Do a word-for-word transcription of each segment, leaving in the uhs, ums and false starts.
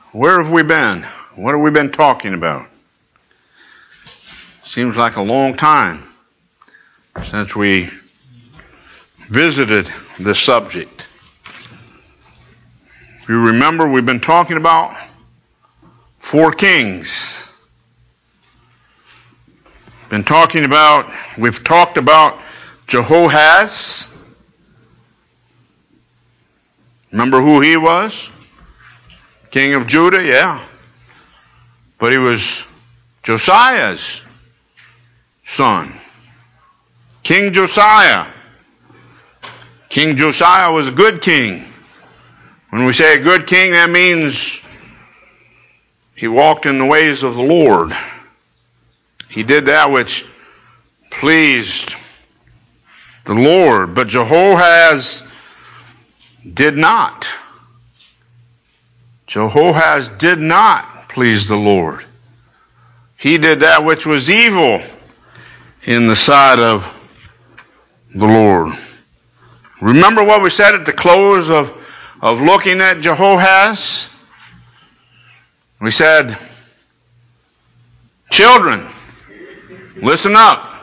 Where have we been? What have we been talking about? Seems like a long time since we visited this subject. If you remember, we've been talking about four kings. Been talking about, we've talked about Jehoahaz. Remember who he was? King of Judah, yeah. But he was Josiah's son. King Josiah. King Josiah was a good king. When we say a good king, that means he walked in the ways of the Lord. He did that which pleased the Lord. But Jehoahaz did not. Jehoahaz did not please the Lord. He did that which was evil in the sight of the Lord. Remember what we said at the close of, of looking at Jehoahaz? We said, children, listen up.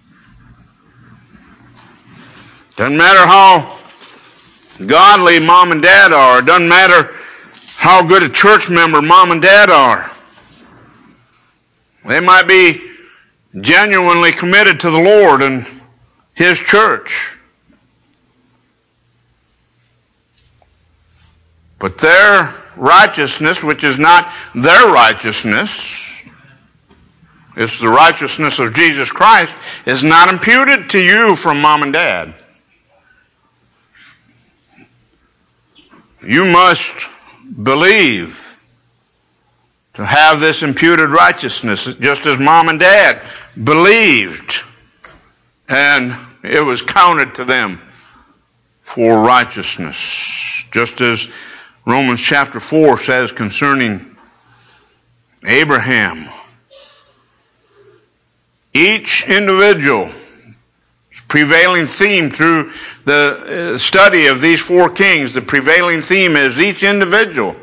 Doesn't matter how godly mom and dad are. It doesn't matter how good a church member mom and dad are. They might be genuinely committed to the Lord and His church. But their righteousness, which is not their righteousness, it's the righteousness of Jesus Christ, is not imputed to you from mom and dad. You must believe to have this imputed righteousness, just as mom and dad believed, and it was counted to them for righteousness. Just as Romans chapter four says concerning Abraham. Each individual, prevailing theme through the study of these four kings, the prevailing theme is each individual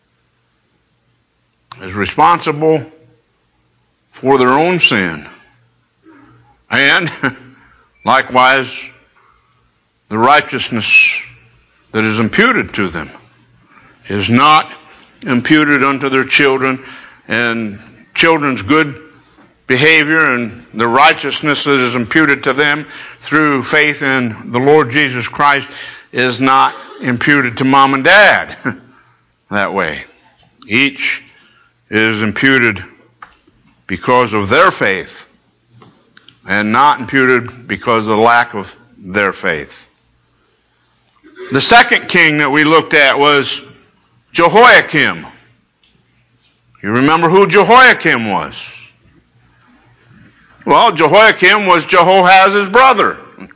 is responsible for their own sin. And likewise, the righteousness that is imputed to them is not imputed unto their children, and children's good behavior and the righteousness that is imputed to them through faith in the Lord Jesus Christ is not imputed to mom and dad that way. Each is imputed because of their faith and not imputed because of the lack of their faith. The second king that we looked at was Jehoiakim. You remember who Jehoiakim was? Well, Jehoiakim was Jehoahaz's brother,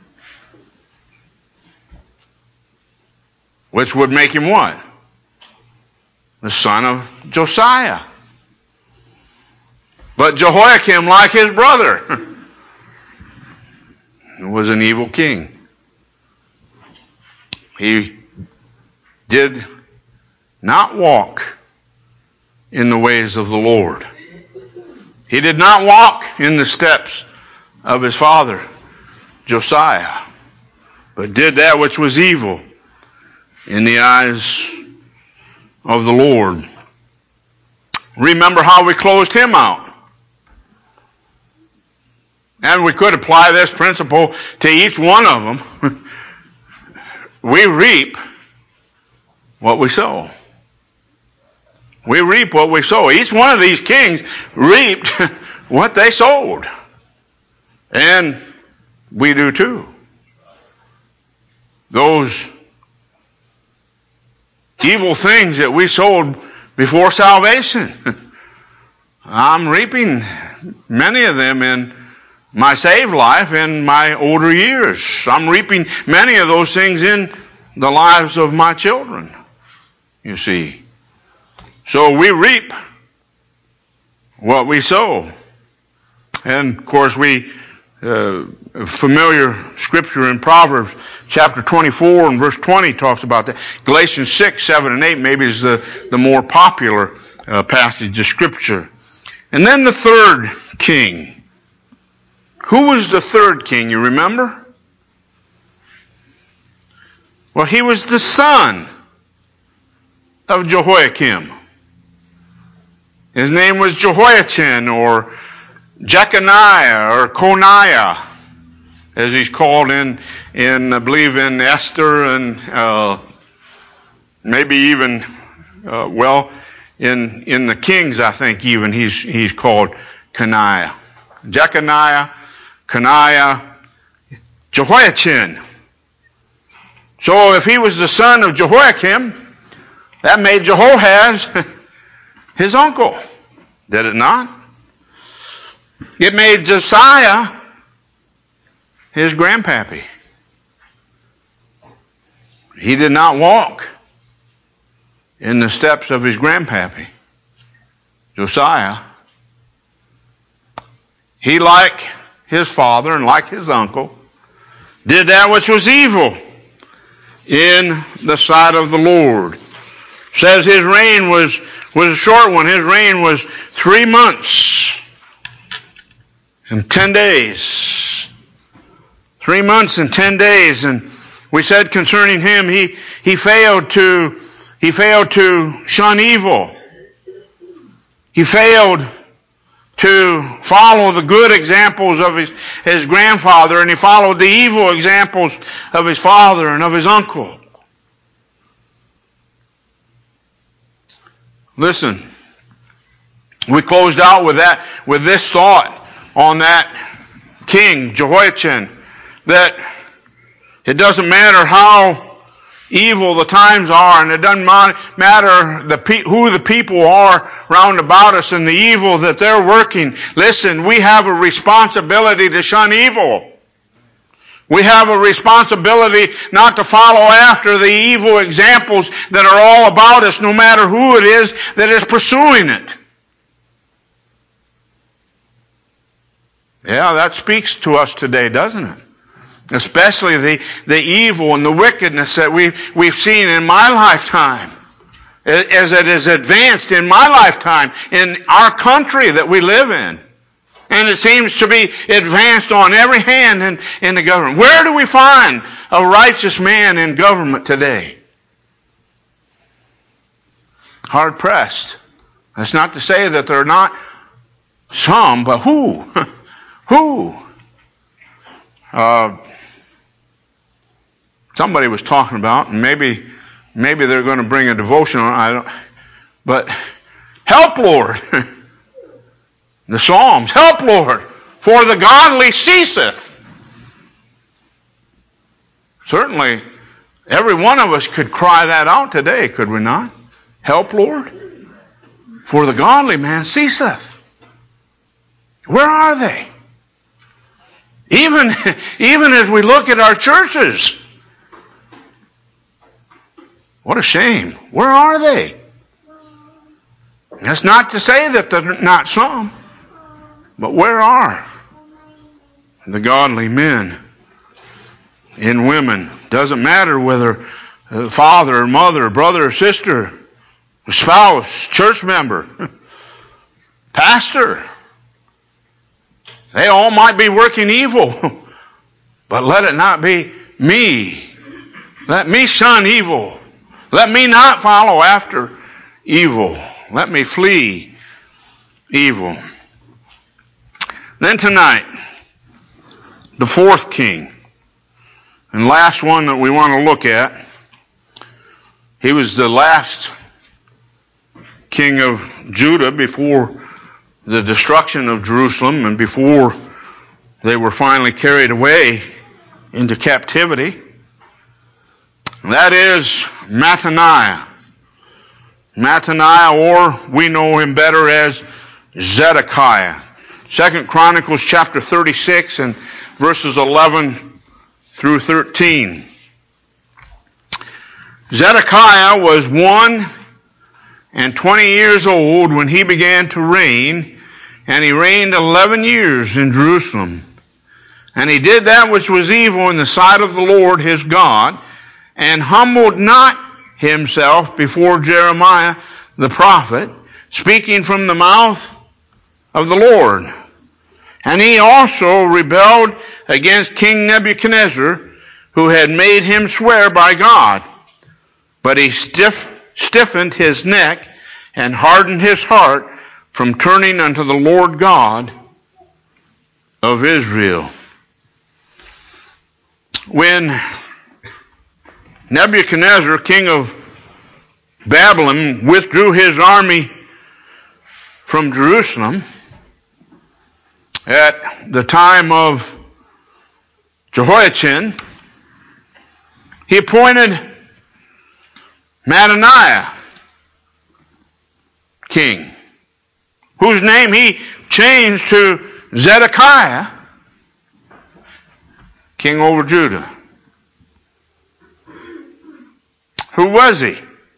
which would make him what? The son of Josiah. But Jehoiakim, like his brother, was an evil king. He did not walk in the ways of the Lord. He did not walk in the steps of his father, Josiah, but did that which was evil in the eyes of the Lord. Remember how we closed him out. And we could apply this principle to each one of them. We reap what we sow. We reap what we sow. Each one of these kings reaped what they sowed. And we do too. Those evil things that we sowed before salvation, I'm reaping many of them in my saved life in my older years. I'm reaping many of those things in the lives of my children, you see. So we reap what we sow. And of course we, uh, familiar scripture in Proverbs chapter twenty-four and verse twenty talks about that. Galatians six, seven, and eight maybe is the, the more popular uh, passage of Scripture. And then the third king. Who was the third king, you remember? Well, he was the son of Jehoiakim. His name was Jehoiachin, or Jeconiah, or Coniah, as he's called in, in I believe in Esther, and uh, maybe even, uh, well, in in the Kings, I think even he's he's called Coniah. Jeconiah, Coniah, Jehoiachin. So if he was the son of Jehoiakim, that made Jehoahaz his uncle, did it not? It made Josiah his grandpappy. He did not walk in the steps of his grandpappy, Josiah. He, like his father and like his uncle, did that which was evil in the sight of the Lord. Says his reign was, was a short one. His reign was three months and ten days. Three months and ten days. And we said concerning him, he, he failed to, he failed to shun evil. He failed to follow the good examples of his, his grandfather, and he followed the evil examples of his father and of his uncle. Listen, we closed out with that, with this thought on that king, Jehoiachin, that it doesn't matter how evil the times are, and it doesn't matter the pe- who the people are round about us and the evil that they're working. Listen, we have a responsibility to shun evil. We have a responsibility not to follow after the evil examples that are all about us, no matter who it is that is pursuing it. Yeah, that speaks to us today, doesn't it? Especially the, the evil and the wickedness that we've, we've seen in my lifetime, as it is advanced in my lifetime, in our country that we live in. And it seems to be advanced on every hand in, in the government. Where do we find a righteous man in government today? Hard pressed. That's not to say that there are not some, but who? Who? Uh, somebody was talking about, and maybe maybe they're going to bring a devotion on. I don't. But help, Lord. The Psalms, help, Lord, for the godly ceaseth. Certainly, every one of us could cry that out today, could we not? Help, Lord, for the godly man ceaseth. Where are they? Even, even as we look at our churches, what a shame. Where are they? That's not to say that there are not some. But where are the godly men and women? Doesn't matter whether father or mother, brother or sister, spouse, church member, pastor. They all might be working evil, but let it not be me. Let me shun evil. Let me not follow after evil. Let me flee evil. Then tonight, the fourth king, and last one that we want to look at, he was the last king of Judah before the destruction of Jerusalem and before they were finally carried away into captivity. That is Mattaniah. Mattaniah, or we know him better as Zedekiah. Second Chronicles chapter thirty-six and verses eleven through thirteen. Zedekiah was one and twenty years old when he began to reign, and he reigned eleven years in Jerusalem. And he did that which was evil in the sight of the Lord his God, and humbled not himself before Jeremiah the prophet, speaking from the mouth of the Lord. And he also rebelled against King Nebuchadnezzar, who had made him swear by God. But he stiff, stiffened his neck and hardened his heart from turning unto the Lord God of Israel. When Nebuchadnezzar, king of Babylon, withdrew his army from Jerusalem at the time of Jehoiachin, he appointed Mattaniah king, whose name he changed to Zedekiah, king over Judah. Who was he?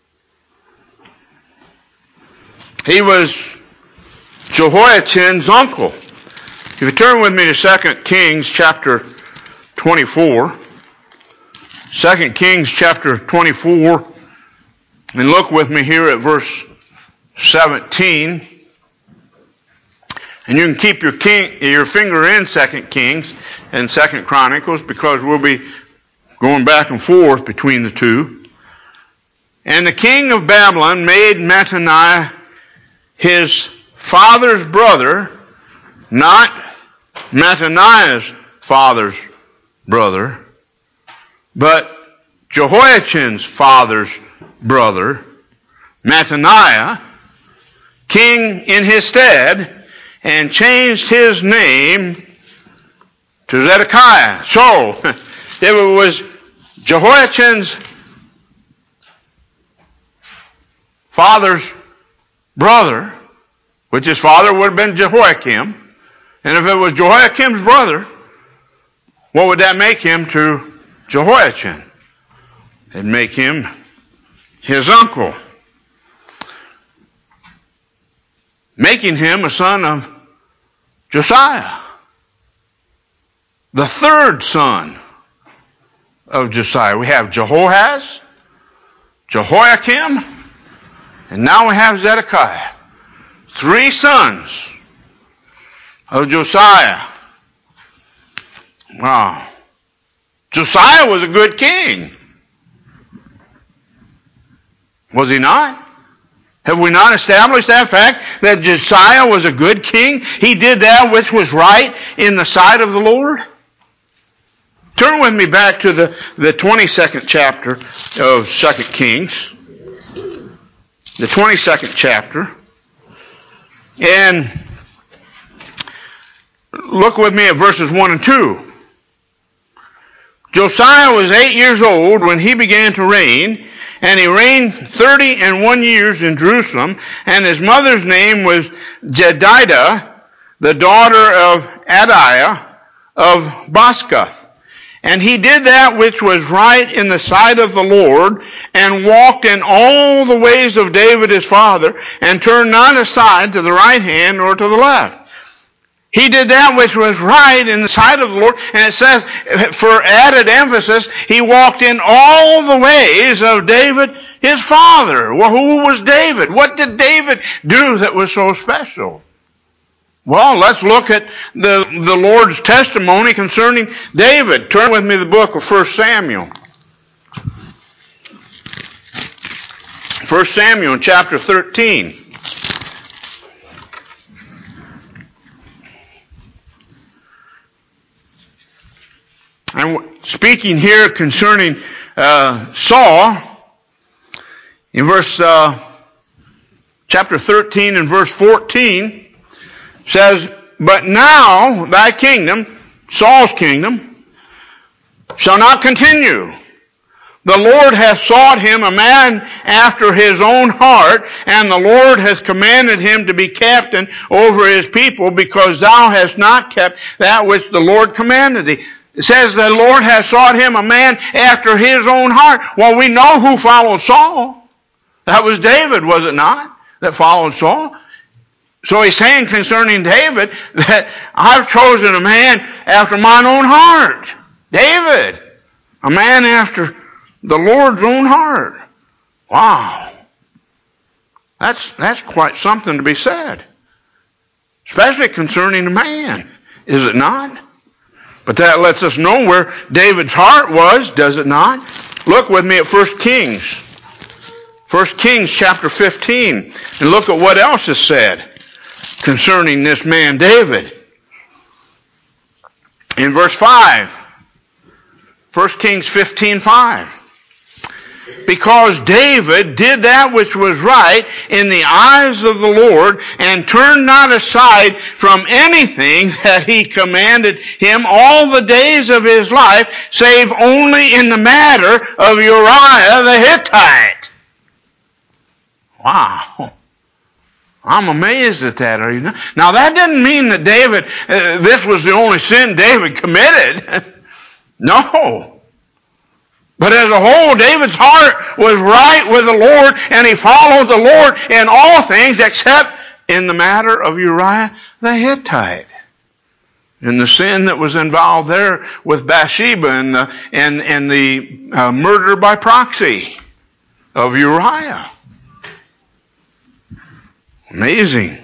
He was Jehoiachin's uncle. If you turn with me to Second Kings chapter twenty-four, Second Kings chapter twenty-four, and look with me here at verse seventeen. And you can keep your king, your finger in Second Kings and Second Chronicles, because we'll be going back and forth between the two. And the king of Babylon made Mattaniah his father's brother, not Mattaniah's father's brother, but Jehoiachin's father's brother, Mattaniah, king in his stead, and changed his name to Zedekiah. So, it was Jehoiachin's father's brother, which his father would have been Jehoiakim. And if it was Jehoiakim's brother, what would that make him to Jehoiachin? It'd make him his uncle, making him a son of Josiah, the third son of Josiah. We have Jehoahaz, Jehoiakim, and now we have Zedekiah. Three sons of Josiah. Wow. Josiah was a good king. Was he not? Have we not established that fact, that Josiah was a good king? He did that which was right in the sight of the Lord? Turn with me back to the, the twenty-second chapter of Second Kings. The twenty-second chapter. And look with me at verses one and two. Josiah was eight years old when he began to reign, and he reigned thirty and one years in Jerusalem, and his mother's name was Jedidah, the daughter of Adiah of Boscath. And he did that which was right in the sight of the Lord, and walked in all the ways of David his father, and turned not aside to the right hand or to the left. He did that which was right in the sight of the Lord, and it says, for added emphasis, he walked in all the ways of David his father. Well, who was David? What did David do that was so special? Well, let's look at the, the Lord's testimony concerning David. Turn with me to the book of First Samuel. First Samuel chapter thirteen. And speaking here concerning uh, Saul, in verse uh, chapter thirteen and verse fourteen, says, but now thy kingdom, Saul's kingdom, shall not continue. The Lord hath sought him a man after his own heart, and the Lord hath commanded him to be captain over his people, because thou hast not kept that which the Lord commanded thee. It says the Lord hath sought him a man after his own heart. Well, we know who followed Saul. That was David, was it not, that followed Saul? So he's saying concerning David that I've chosen a man after mine own heart. David, a man after the Lord's own heart. Wow. That's, that's quite something to be said. Especially concerning a man, is it not? But that lets us know where David's heart was, does it not? Look with me at First Kings. First Kings chapter fifteen. And look at what else is said concerning this man David. In verse five. First Kings fifteen five. Because David did that which was right in the eyes of the Lord, and turned not aside from anything that he commanded him all the days of his life, save only in the matter of Uriah the Hittite. Wow. I'm amazed at that. Are you not? Now that didn't mean that David, uh, this was the only sin David committed. No. But as a whole, David's heart was right with the Lord, and he followed the Lord in all things except in the matter of Uriah the Hittite. And the sin that was involved there with Bathsheba and the, and, and the uh, murder by proxy of Uriah. Amazing.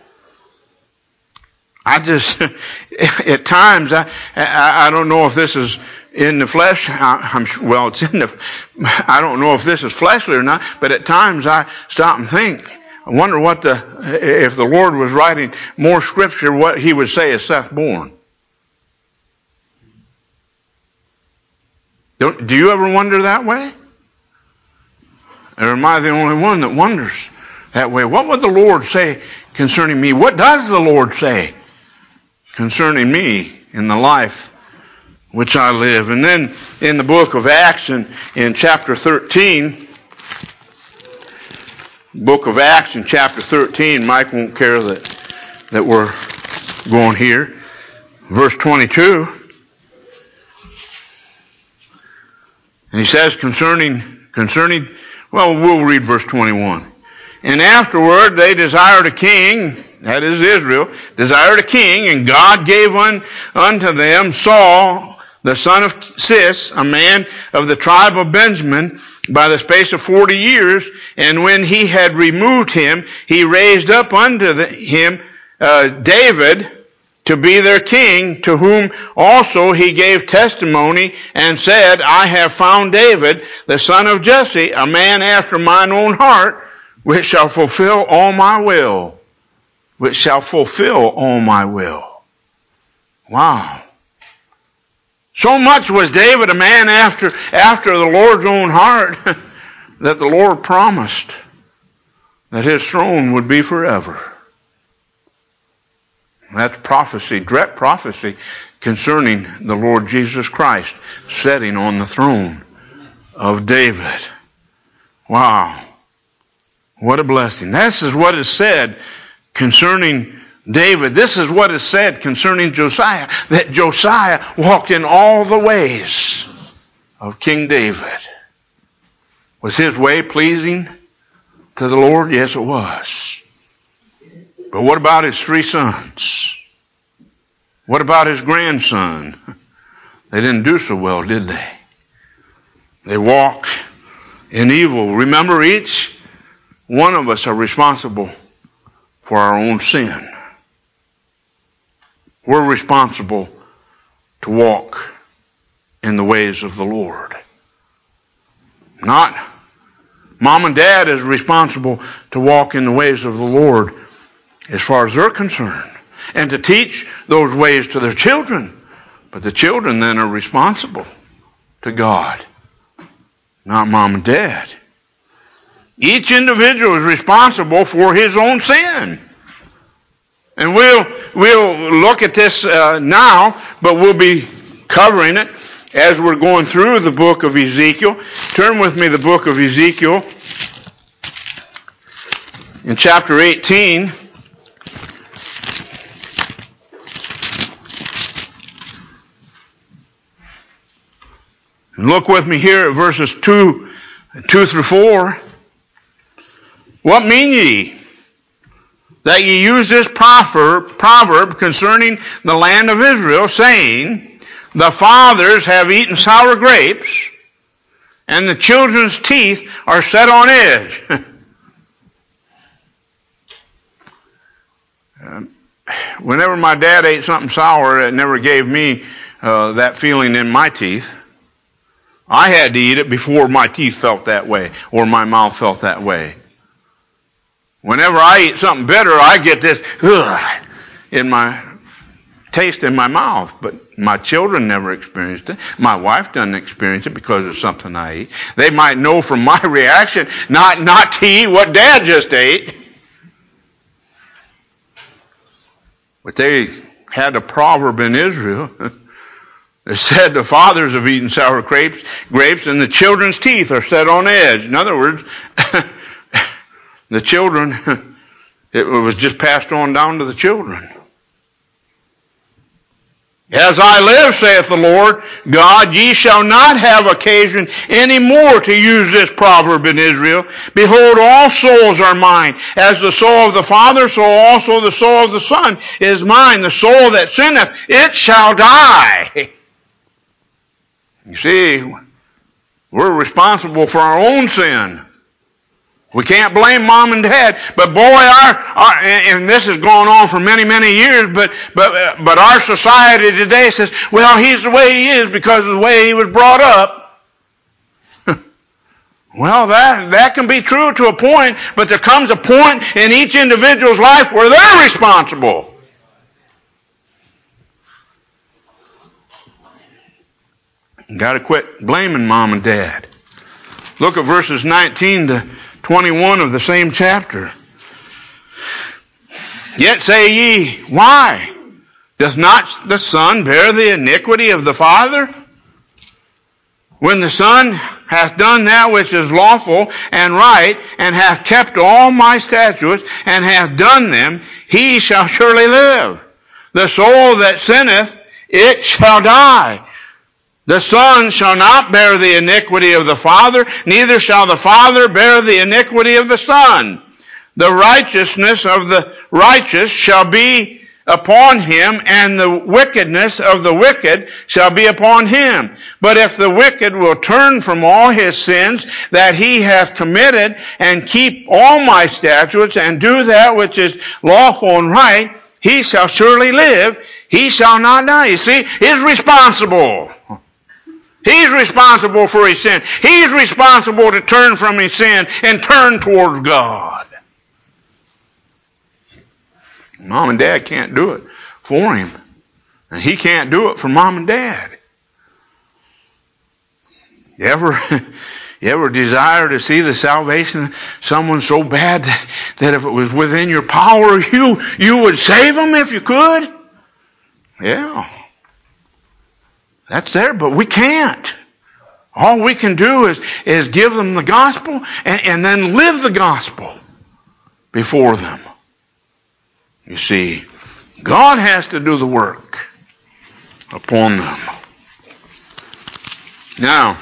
I just, at times, I, I, I don't know if this is in the flesh. I, I'm well, it's in the, I don't know if this is fleshly or not, but at times I stop and think. I wonder what the, if the Lord was writing more scripture, what he would say is Seth born. Don't, do you ever wonder that way? Or am I the only one that wonders that way? What would the Lord say concerning me? What does the Lord say concerning me in the life which I live? And then in the book of Acts, in, in chapter thirteen, book of Acts in chapter thirteen, Mike won't care that, that we're going here. Verse twenty-two. And he says concerning, concerning, well, we'll read verse twenty-one. And afterward they desired a king, that is Israel, desired a king, and God gave un, unto them Saul, the son of Cis, a man of the tribe of Benjamin, by the space of forty years. And when he had removed him, he raised up unto the, him uh, David to be their king, to whom also he gave testimony and said, I have found David, the son of Jesse, a man after mine own heart, which shall fulfill all my will. Which shall fulfill all my will. Wow. So much was David a man after, after the Lord's own heart that the Lord promised that his throne would be forever. That's prophecy, direct prophecy concerning the Lord Jesus Christ sitting on the throne of David. Wow. What a blessing. This is what is said concerning David. This is what is said concerning Josiah, that Josiah walked in all the ways of King David. Was his way pleasing to the Lord? Yes, it was. But what about his three sons? What about his grandson? They didn't do so well, did they? They walked in evil. Remember, each one of us are responsible for our own sin. We're responsible to walk in the ways of the Lord. Not mom and dad is responsible to walk in the ways of the Lord as far as they're concerned, and to teach those ways to their children. But the children then are responsible to God, not mom and dad. Each individual is responsible for his own sin. And we'll, we'll look at this uh, now, but we'll be covering it as we're going through the book of Ezekiel. Turn with me to the book of Ezekiel in chapter eighteen. And look with me here at verses two, two through four. What mean ye? that ye use this proverb, proverb concerning the land of Israel, saying, the fathers have eaten sour grapes, and the children's teeth are set on edge. Whenever my dad ate something sour, it never gave me uh, that feeling in my teeth. I had to eat it before my teeth felt that way, or my mouth felt that way. Whenever I eat something bitter, I get this ugh, in my taste in my mouth. But my children never experienced it. My wife doesn't experience it because of something I eat. They might know from my reaction not, not to eat what Dad just ate. But they had a proverb in Israel. It said the fathers have eaten sour grapes, grapes, and the children's teeth are set on edge. In other words, the children, it was just passed on down to the children. As I live, saith the Lord God, ye shall not have occasion any more to use this proverb in Israel. Behold, all souls are mine. As the soul of the Father, so also the soul of the Son is mine. The soul that sinneth, it shall die. You see, we're responsible for our own sin. We can't blame mom and dad, but boy, our, our and this has gone on for many, many years, but but but our society today says, well, he's the way he is because of the way he was brought up. Well, that that can be true to a point, but there comes a point in each individual's life where they're responsible. You got to quit blaming mom and dad. Look at verses nineteen to twenty-one of the same chapter. Yet say ye, why? Doth not the Son bear the iniquity of the Father? When the Son hath done that which is lawful and right, and hath kept all my statutes, and hath done them, he shall surely live. The soul that sinneth, it shall die. The Son shall not bear the iniquity of the Father, neither shall the Father bear the iniquity of the Son. The righteousness of the righteous shall be upon him, and the wickedness of the wicked shall be upon him. But if the wicked will turn from all his sins that he hath committed, and keep all my statutes, and do that which is lawful and right, he shall surely live, he shall not die. You see, he's responsible. He's responsible for his sin. He's responsible to turn from his sin and turn towards God. Mom and dad can't do it for him. And he can't do it for mom and dad. You ever, you ever desire to see the salvation of someone so bad that, that if it was within your power, you, you would save them if you could? Yeah. That's there, but we can't. All we can do is, is give them the gospel and, and then live the gospel before them. You see, God has to do the work upon them. Now,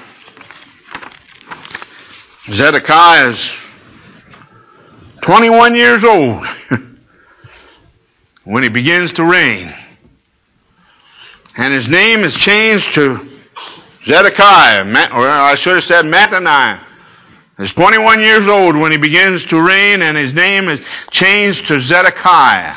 Zedekiah is twenty-one years old when he begins to reign. And his name is changed to Zedekiah, or I should have said Mattaniah. He's twenty-one years old when he begins to reign, and his name is changed to Zedekiah.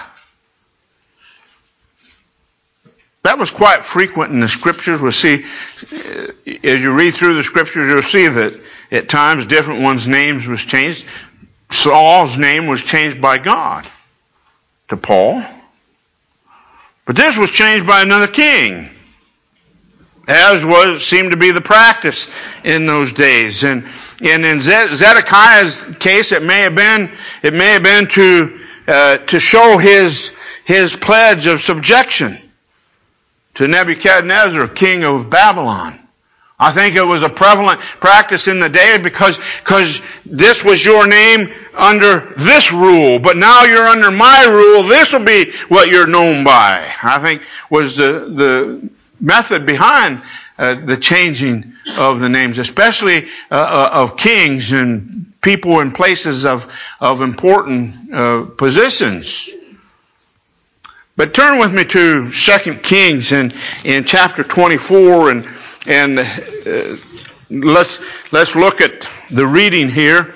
That was quite frequent in the Scriptures. We'll see, as you read through the Scriptures, you'll see that at times different ones' names was changed. Saul's name was changed by God to Paul. But this was changed by another king, as was seemed to be the practice in those days. And, and in Zedekiah's case, it may have been it may have been to uh, to show his his pledge of subjection to Nebuchadnezzar, king of Babylon. I think it was a prevalent practice in the day because because this was your name under this rule, but now you're under my rule. This will be what you're known by. I think was the the method behind uh, the changing of the names, especially uh, of kings and people in places of, of important uh, positions. But turn with me to Second Kings in, in chapter twenty-four, and and uh, let's let's look at the reading here.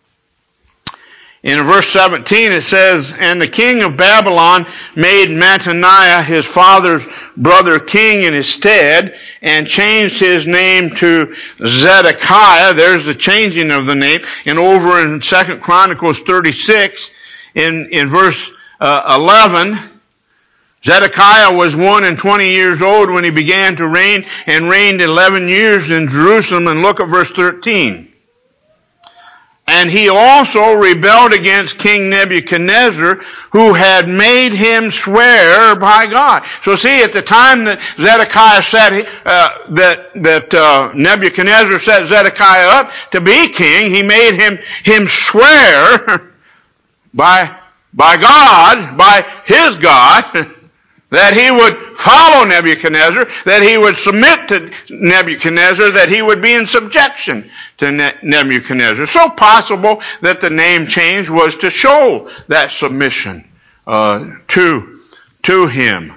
In verse seventeen it says, "And the king of Babylon made Mattaniah his father's brother king in his stead, and changed his name to Zedekiah." There's the changing of the name. And over in Second Chronicles thirty-six, in, in verse uh, eleven, Zedekiah was one and twenty years old when he began to reign, and reigned eleven years in Jerusalem. And look at verse thirteen. "And he also rebelled against King Nebuchadnezzar, who had made him swear by God." So see, at the time that Zedekiah said, uh, that, that uh, Nebuchadnezzar set Zedekiah up to be king, he made him, him swear by, by God, by his God, that he would follow Nebuchadnezzar, that he would submit to Nebuchadnezzar, that he would be in subjection to Nebuchadnezzar. So possible that the name change was to show that submission uh, to, to him.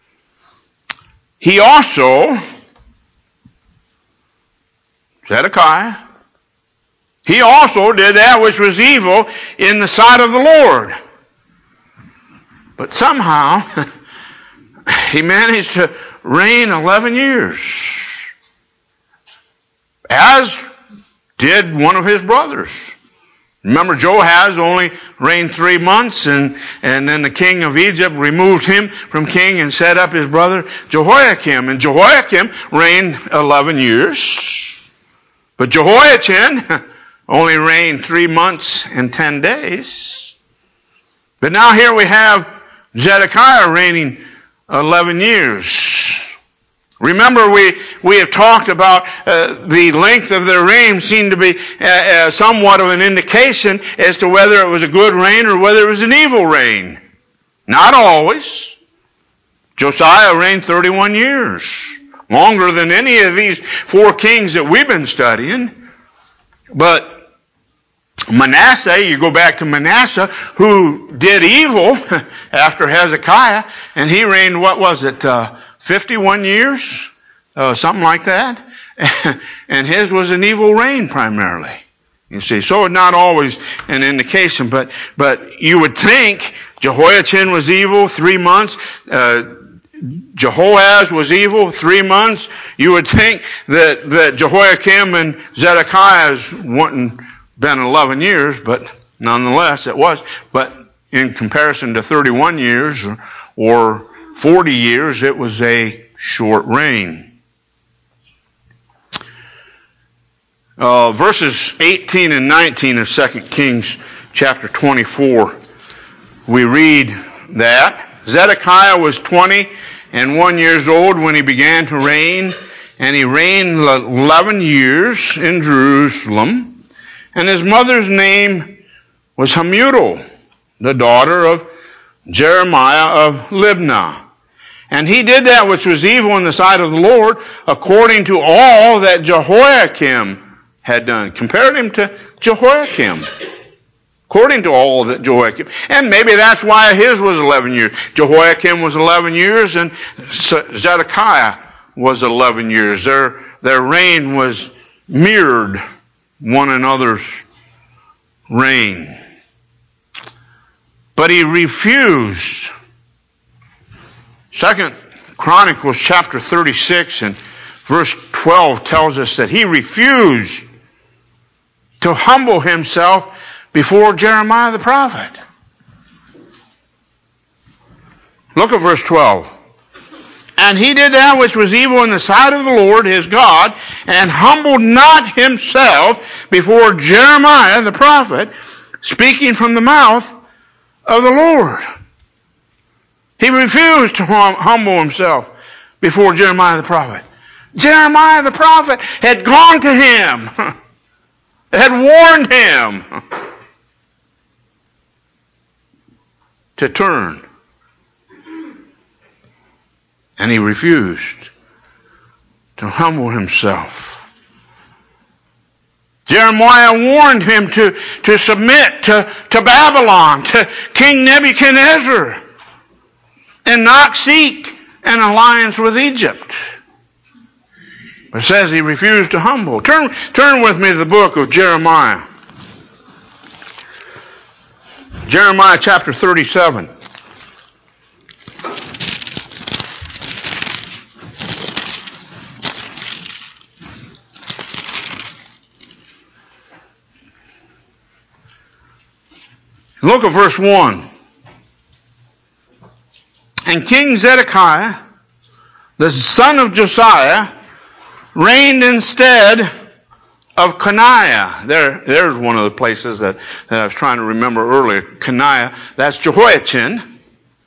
He also, Zedekiah, he also did that which was evil in the sight of the Lord. But somehow, he managed to reign eleven years, as did one of his brothers. Remember, Joahaz only reigned three months, and, and then the king of Egypt removed him from king and set up his brother Jehoiakim. And Jehoiakim reigned eleven years. But Jehoiachin only reigned three months and ten days. But now here we have Zedekiah reigning eleven years. Remember, we, we have talked about uh, the length of their reign seemed to be uh, uh, somewhat of an indication as to whether it was a good reign or whether it was an evil reign. Not always. Josiah reigned thirty-one years, longer than any of these four kings that we've been studying. But Manasseh, you go back to Manasseh, who did evil after Hezekiah, and he reigned, what was it, uh, fifty-one years? Uh, something like that. And his was an evil reign primarily. You see, so not always an indication, but, but you would think Jehoiachin was evil, three months, uh, Jehoahaz was evil, three months. You would think that, that Jehoiakim and Zedekiah's wouldn't been eleven years, but nonetheless it was. But in comparison to thirty-one years or, or forty years, it was a short reign. Uh, verses eighteen and nineteen of Second Kings chapter twenty-four, we read that Zedekiah was twenty and one years old when he began to reign, and he reigned eleven years in Jerusalem. And his mother's name was Hamutal, the daughter of Jeremiah of Libnah. And he did that which was evil in the sight of the Lord, according to all that Jehoiakim had done. Compared him to Jehoiakim. According to all that Jehoiakim. And maybe that's why his was eleven years. Jehoiakim was eleven years, and Zedekiah was eleven years. Their, their reign was mirrored one another's reign. But he refused. Second Chronicles chapter thirty-six and verse twelve tells us that he refused to humble himself before Jeremiah the prophet. Look at verse twelve. And he did that which was evil in the sight of the Lord his God, and humbled not himself before Jeremiah the prophet, speaking from the mouth of the Lord. He refused to hum- humble himself before Jeremiah the prophet. Jeremiah the prophet had gone to him, had warned him to turn. And he refused to humble himself. Jeremiah warned him to, to submit to, to Babylon, to King Nebuchadnezzar, and not seek an alliance with Egypt. But it says he refused to humble. Turn, turn with me to the book of Jeremiah. Jeremiah chapter thirty-seven. Look at verse one. And King Zedekiah, the son of Josiah, reigned instead of Coniah. There, there's one of the places that, that I was trying to remember earlier. Coniah, that's Jehoiachin,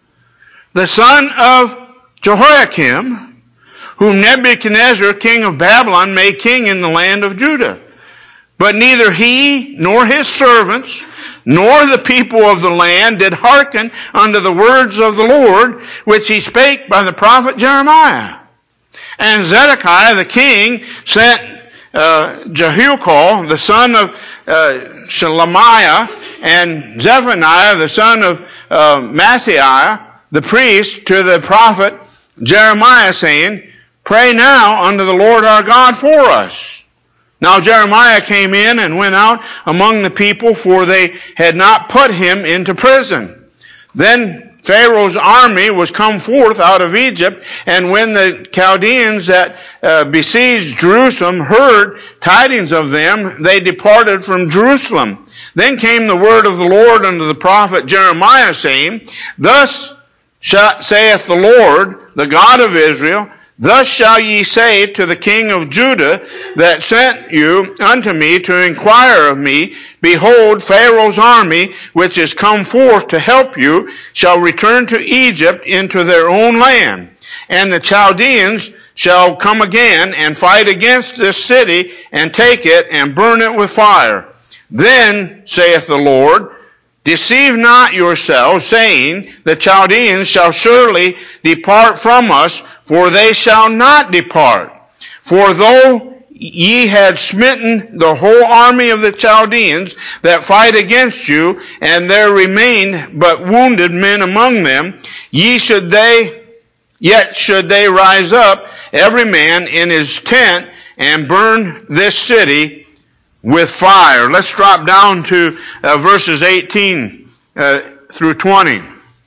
the son of Jehoiakim, whom Nebuchadnezzar, king of Babylon, made king in the land of Judah. But neither he nor his servants nor the people of the land did hearken unto the words of the Lord, which he spake by the prophet Jeremiah. And Zedekiah the king sent uh, Jehucal, the son of uh, Shelemiah, and Zephaniah, the son of uh, Maaseiah, the priest, to the prophet Jeremiah, saying, Pray now unto the Lord our God for us. Now Jeremiah came in and went out among the people, for they had not put him into prison. Then Pharaoh's army was come forth out of Egypt, and when the Chaldeans that uh, besieged Jerusalem heard tidings of them, they departed from Jerusalem. Then came the word of the Lord unto the prophet Jeremiah, saying, Thus saith the Lord, the God of Israel, Thus shall ye say to the king of Judah that sent you unto me to inquire of me, Behold, Pharaoh's army, which is come forth to help you, shall return to Egypt into their own land. And the Chaldeans shall come again and fight against this city, and take it, and burn it with fire. Then, saith the Lord, Deceive not yourselves, saying, The Chaldeans shall surely depart from us, for they shall not depart. For though ye had smitten the whole army of the Chaldeans that fight against you, and there remained but wounded men among them, ye should they, yet should they rise up, every man in his tent, and burn this city with fire. Let's drop down to uh, verses eighteen uh, through twenty.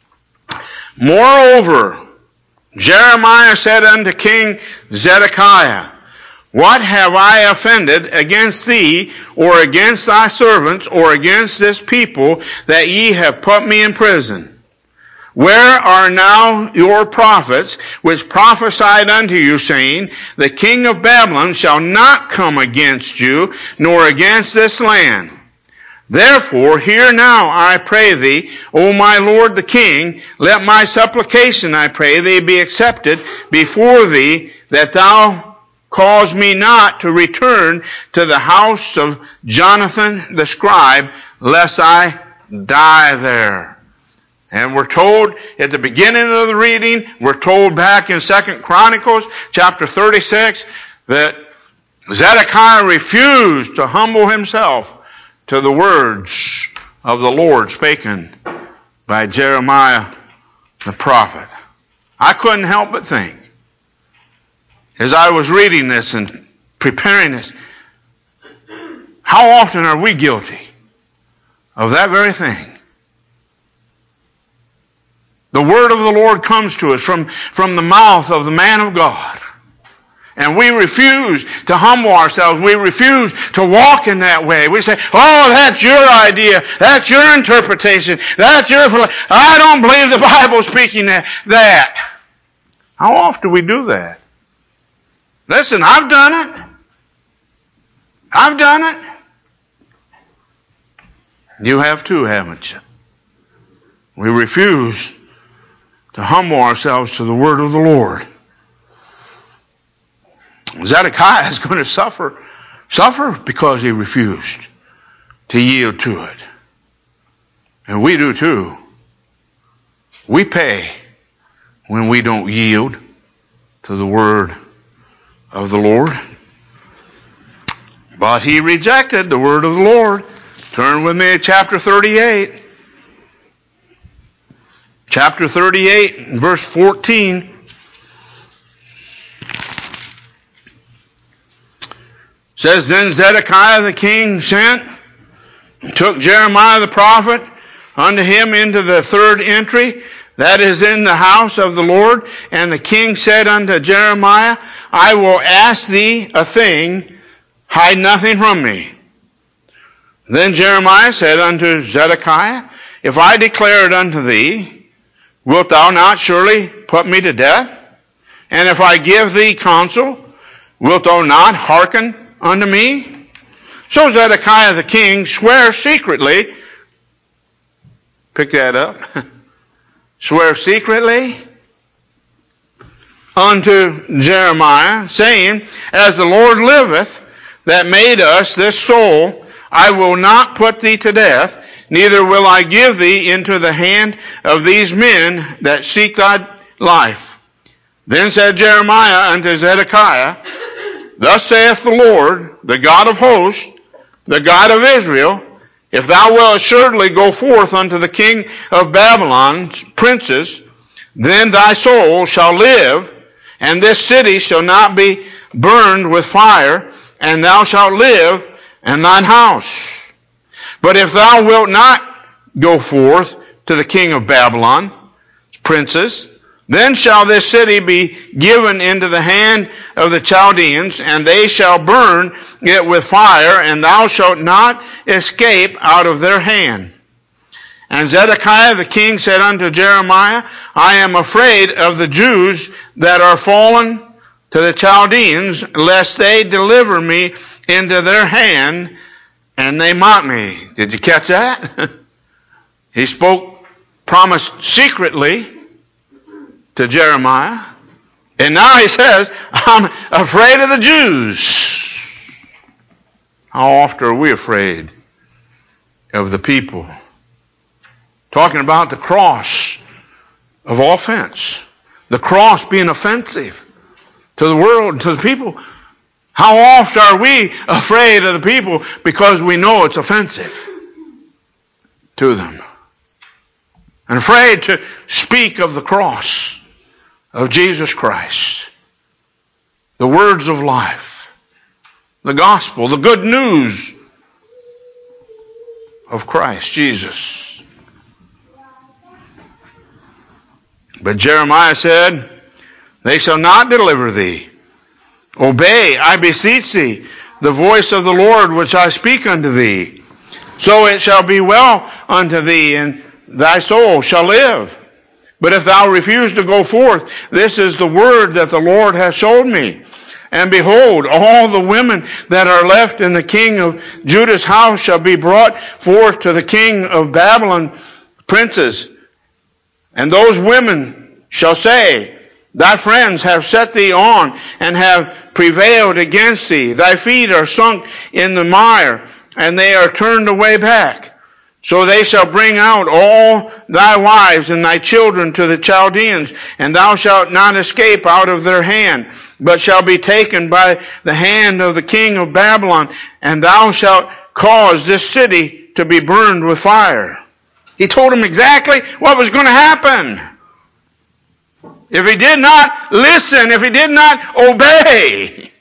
Moreover, Jeremiah said unto King Zedekiah, What have I offended against thee, or against thy servants, or against this people, that ye have put me in prison? Where are now your prophets, which prophesied unto you, saying, The king of Babylon shall not come against you, nor against this land? Therefore, hear now, I pray thee, O my lord the king, let my supplication, I pray thee, be accepted before thee, that thou cause me not to return to the house of Jonathan the scribe, lest I die there. And we're told at the beginning of the reading, we're told back in Second Chronicles chapter thirty-six, that Zedekiah refused to humble himself to the words of the Lord spoken by Jeremiah the prophet. I couldn't help but think, as I was reading this and preparing this, how often are we guilty of that very thing? The word of the Lord comes to us from, from the mouth of the man of God. And we refuse to humble ourselves. We refuse to walk in that way. We say, oh, that's your idea. That's your interpretation. That's your... I don't believe the Bible speaking that. that. How often do we do that? Listen, I've done it. I've done it. You have too, haven't you? We refuse to humble ourselves to the word of the Lord. Zedekiah is going to suffer, suffer because he refused to yield to it. And we do too. We pay when we don't yield to the word of the Lord. But he rejected the word of the Lord. Turn with me to chapter thirty-eight. Chapter thirty-eight, verse fourteen. Says, then Zedekiah the king sent, and took Jeremiah the prophet unto him into the third entry, that is in the house of the Lord. And the king said unto Jeremiah, I will ask thee a thing, hide nothing from me. Then Jeremiah said unto Zedekiah, if I declare it unto thee, wilt thou not surely put me to death? And if I give thee counsel, wilt thou not hearken unto me? So Zedekiah the king sware secretly, pick that up, swear secretly unto Jeremiah, saying, as the Lord liveth, that made us this soul, I will not put thee to death, neither will I give thee into the hand of these men that seek thy life. Then said Jeremiah unto Zedekiah, thus saith the Lord, the God of hosts, the God of Israel, if thou wilt assuredly go forth unto the king of Babylon's princes, then thy soul shall live, and this city shall not be burned with fire, and thou shalt live in thine house. But if thou wilt not go forth to the king of Babylon's princes, then shall this city be given into the hand of the Chaldeans, and they shall burn it with fire, and thou shalt not escape out of their hand. And Zedekiah the king said unto Jeremiah, I am afraid of the Jews that are fallen to the Chaldeans, lest they deliver me into their hand, and they mock me. Did you catch that? He spoke, promised secretly to Jeremiah. And now he says, I'm afraid of the Jews. How often are we afraid of the people? Talking about the cross of offense. The cross being offensive to the world and to the people. How often are we afraid of the people because we know it's offensive to them? And afraid to speak of the cross of Jesus Christ. The words of life. The gospel. The good news of Christ Jesus. But Jeremiah said, they shall not deliver thee. Obey, I beseech thee, the voice of the Lord which I speak unto thee. So it shall be well unto thee, and thy soul shall live. But if thou refuse to go forth, this is the word that the Lord hath showed me. And behold, all the women that are left in the king of Judah's house shall be brought forth to the king of Babylon princes. And those women shall say, thy friends have set thee on and have prevailed against thee. Thy feet are sunk in the mire, and they are turned away back. So they shall bring out all thy wives and thy children to the Chaldeans, and thou shalt not escape out of their hand, but shall be taken by the hand of the king of Babylon, and thou shalt cause this city to be burned with fire. He told him exactly what was going to happen. If he did not listen, if he did not obey.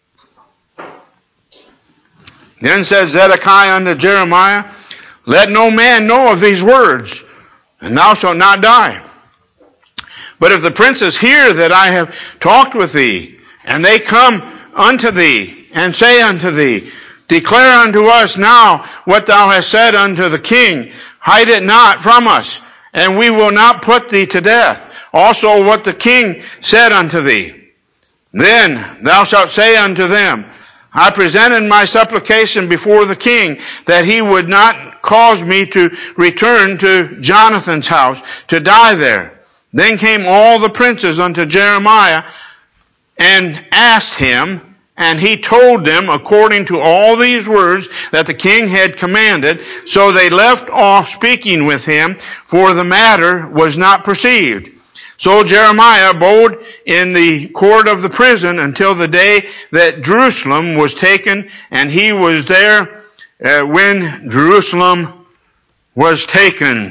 Then said Zedekiah unto Jeremiah, let no man know of these words, and thou shalt not die. But if the princes hear that I have talked with thee, and they come unto thee, and say unto thee, declare unto us now what thou hast said unto the king, hide it not from us, and we will not put thee to death. Also what the king said unto thee. Then thou shalt say unto them, I presented my supplication before the king, that he would not cause me to return to Jonathan's house, to die there. Then came all the princes unto Jeremiah, and asked him, and he told them according to all these words that the king had commanded. So they left off speaking with him, for the matter was not perceived. So Jeremiah abode in the court of the prison until the day that Jerusalem was taken, and he was there uh, when Jerusalem was taken.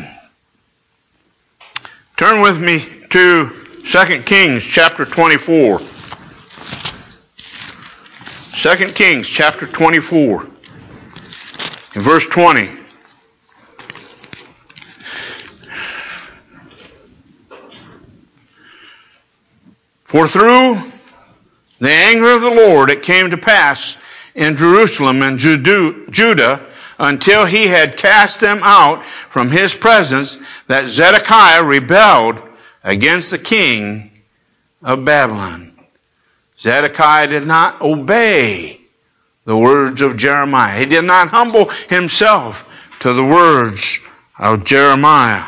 Turn with me to Second Kings chapter twenty-four. Second Kings chapter twenty-four, verse twenty. For through the anger of the Lord it came to pass in Jerusalem and Judah, until he had cast them out from his presence, that Zedekiah rebelled against the king of Babylon. Zedekiah did not obey the words of Jeremiah. He did not humble himself to the words of Jeremiah.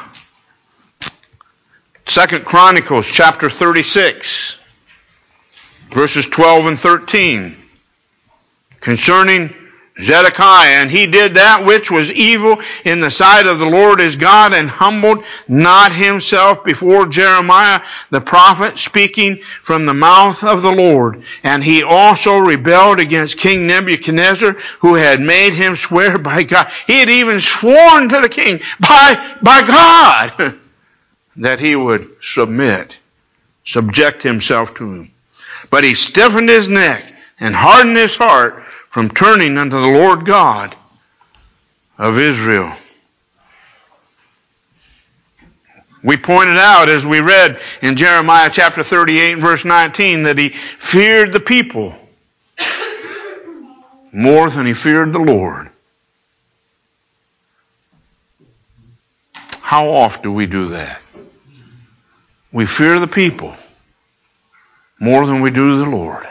Second Chronicles chapter thirty-six, verses twelve and thirteen, concerning Zedekiah. And he did that which was evil in the sight of the Lord his God, and humbled not himself before Jeremiah the prophet, speaking from the mouth of the Lord. And he also rebelled against King Nebuchadnezzar, who had made him swear by God. He had even sworn to the king by, by God that he would submit, subject himself to him. But he stiffened his neck and hardened his heart from turning unto the Lord God of Israel. We pointed out as we read in Jeremiah chapter thirty-eight and verse nineteen that he feared the people more than he feared the Lord. How oft do we do that? We fear the people more than we do the Lord.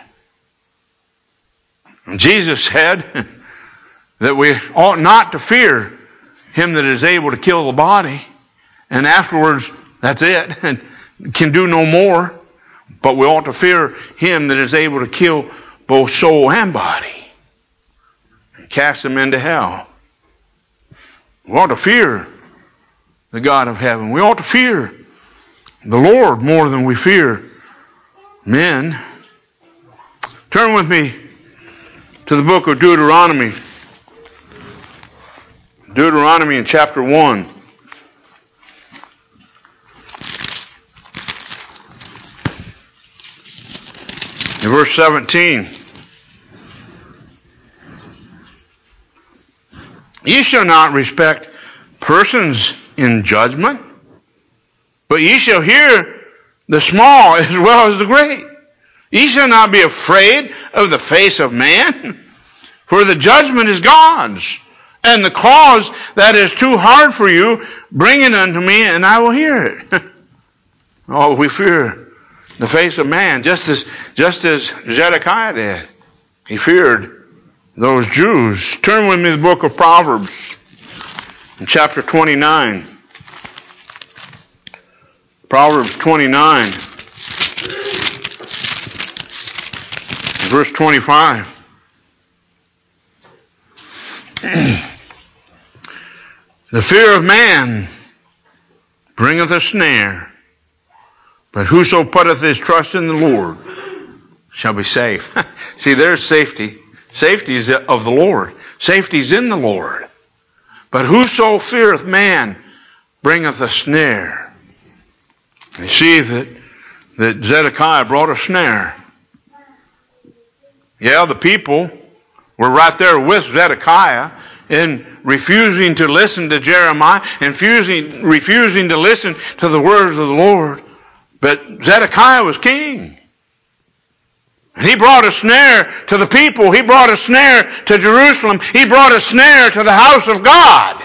And Jesus said that we ought not to fear him that is able to kill the body, and afterwards, that's it, and can do no more. But we ought to fear him that is able to kill both soul and body, and cast them into hell. We ought to fear the God of heaven. We ought to fear the Lord more than we fear men. Turn with me to the book of Deuteronomy. Deuteronomy in chapter one. In verse seventeen. Ye shall not respect persons in judgment, but ye shall hear the small as well as the great. Ye shall not be afraid of the face of man, for the judgment is God's, and the cause that is too hard for you, bring it unto me, and I will hear it. Oh, we fear the face of man, just as just as Zedekiah did. He feared those Jews. Turn with me to the book of Proverbs, in chapter twenty-nine. Proverbs twenty-nine, verse twenty-five. The fear of man bringeth a snare, but whoso putteth his trust in the Lord shall be safe. See, there's safety. Safety is of the Lord. Safety is in the Lord. But whoso feareth man bringeth a snare. You see that, that Zedekiah brought a snare. Yeah, the people were right there with Zedekiah in refusing to listen to Jeremiah and refusing, refusing to listen to the words of the Lord. But Zedekiah was king. And he brought a snare to the people. He brought a snare to Jerusalem. He brought a snare to the house of God.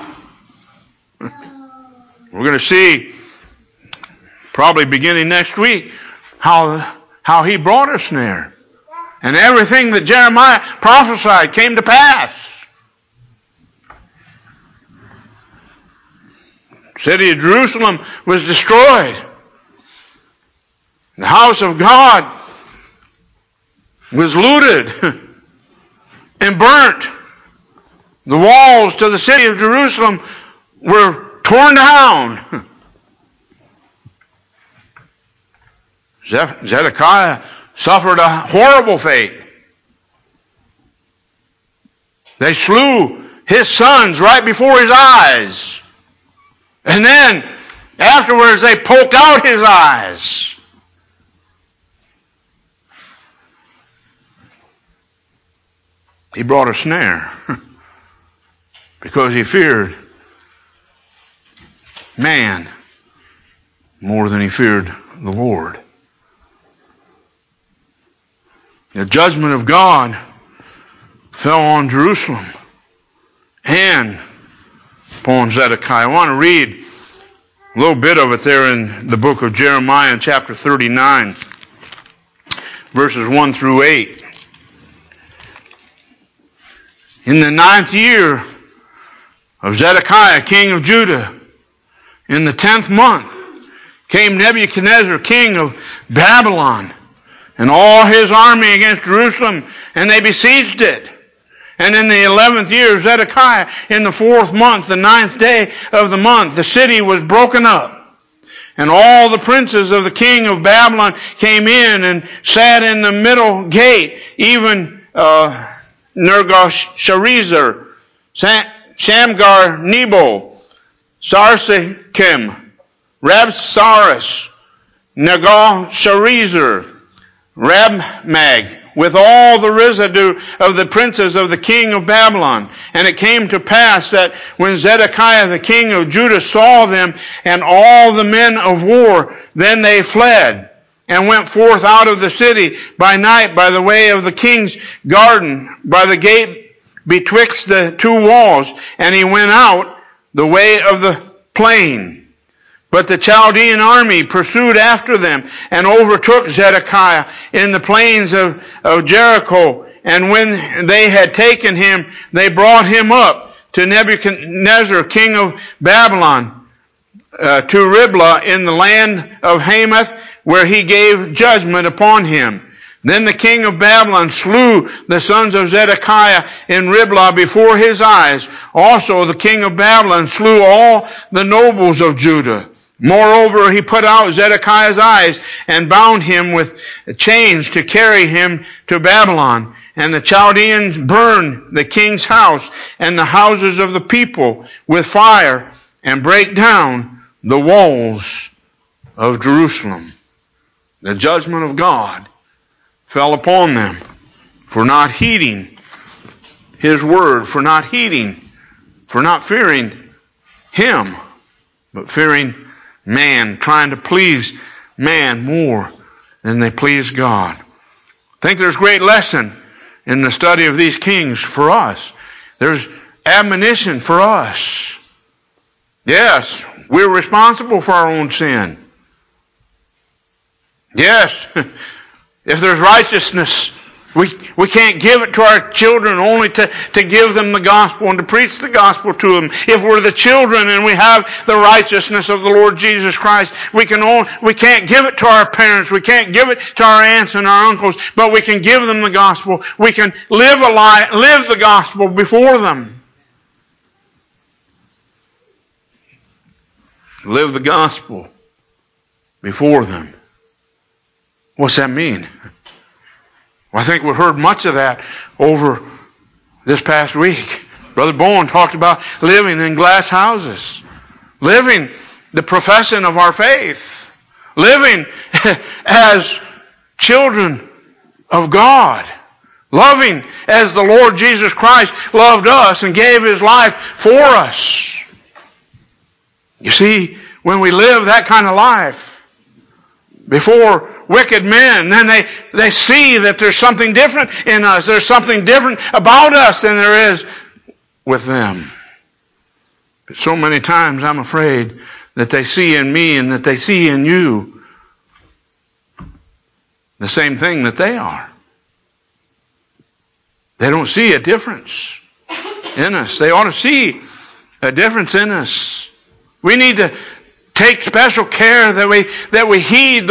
We're going to see, probably beginning next week, how, how he brought a snare. And everything that Jeremiah prophesied came to pass. The city of Jerusalem was destroyed. The house of God was looted and burnt. The walls to the city of Jerusalem were torn down. Zedekiah suffered a horrible fate. They slew his sons right before his eyes. And then afterwards they poked out his eyes. He brought a snare because he feared man more than he feared the Lord. The judgment of God fell on Jerusalem and upon Zedekiah. I want to read a little bit of it there in the book of Jeremiah in chapter thirty-nine, verses one through eight. In the ninth year of Zedekiah, king of Judah, in the tenth month, came Nebuchadnezzar, king of Babylon, and all his army against Jerusalem, and they besieged it. And in the eleventh year of Zedekiah, in the fourth month, the ninth day of the month, the city was broken up. And all the princes of the king of Babylon came in and sat in the middle gate, even uh, Nergal-Sharezer, Shamgar-Nebo, Sarsekim, Rabsaris, Nergal-Sharezer, Rabmag, with all the residue of the princes of the king of Babylon. And it came to pass that when Zedekiah the king of Judah saw them and all the men of war, then they fled and went forth out of the city by night by the way of the king's garden, by the gate betwixt the two walls. And he went out the way of the plain. But the Chaldean army pursued after them and overtook Zedekiah in the plains of, of Jericho. And when they had taken him, they brought him up to Nebuchadnezzar, king of Babylon, uh, to Riblah in the land of Hamath, where he gave judgment upon him. Then the king of Babylon slew the sons of Zedekiah in Riblah before his eyes. Also the king of Babylon slew all the nobles of Judah. Moreover, he put out Zedekiah's eyes and bound him with chains to carry him to Babylon. And the Chaldeans burned the king's house and the houses of the people with fire and break down the walls of Jerusalem. The judgment of God fell upon them for not heeding his word, for not heeding, for not fearing him, but fearing man, trying to please man more than they please God. I think there's great lesson in the study of these kings for us. There's admonition for us. Yes, we're responsible for our own sin. Yes, if there's righteousness, we, we can't give it to our children only to, to give them the gospel and to preach the gospel to them. If we're the children and we have the righteousness of the Lord Jesus Christ, we can only, we can't give it to our parents. We can't give it to our aunts and our uncles, but we can give them the gospel. We can live a life, live the gospel before them. Live the gospel before them. What's that mean? Well, I think we've heard much of that over this past week. Brother Bowen talked about living in glass houses, living the profession of our faith, living as children of God, loving as the Lord Jesus Christ loved us and gave His life for us. You see, when we live that kind of life before wicked men, then they, they see that there's something different in us. There's something different about us than there is with them. But so many times I'm afraid that they see in me and that they see in you the same thing that they are. They don't see a difference in us. They ought to see a difference in us. We need to take special care that we that we heed